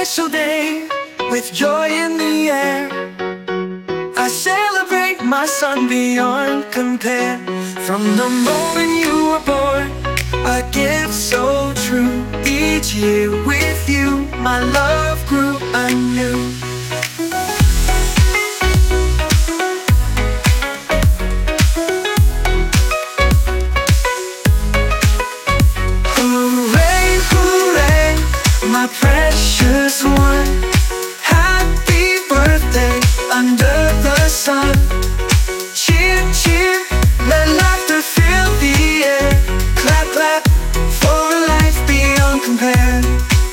special day with joy in the air. I celebrate my son beyond compare. From the moment you were born, a gift so true. Each year with you, my love grew anew. Hooray, hooray, my precious one. Happy birthday under the sun. Cheer, cheer, let laughter fill the air. Clap, clap, for a life beyond compare.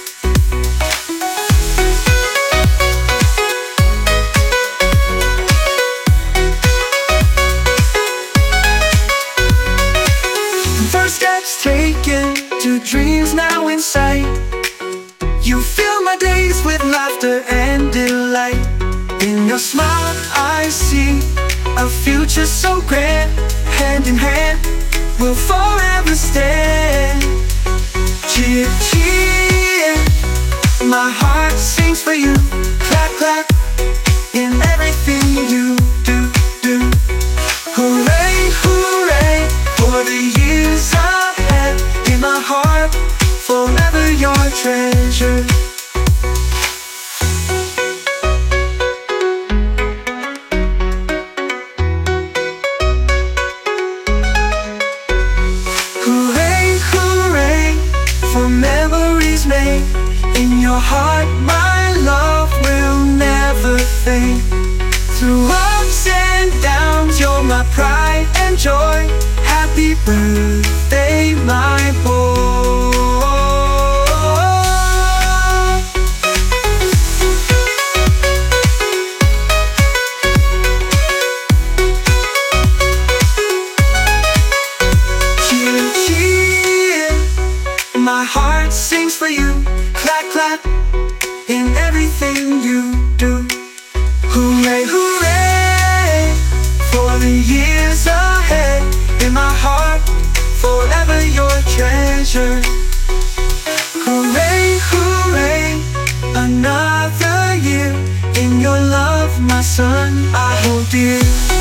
First steps taken to dreams now in sight. You fill my days with laughter and delight. In your smile I see a future so grand. Hand in hand we'll forever stand. Cheer, cheer, my heart sings for you. Clap, clap, in everything you do. Hooray, hooray, for the years ahead. In my heart, forever your treasure. Hooray, hooray, for memories made. In your heart my love will never fade. Through ups and downs you're my pride and joy. Happy birthday, my boy. Cheer, cheer, my heart sings for you. Clap, clap, in everything you do. Hooray, hooray, for the years ahead. In my heart, forever your treasure. Hooray, hooray, another year. In your love, my son, I hold dear.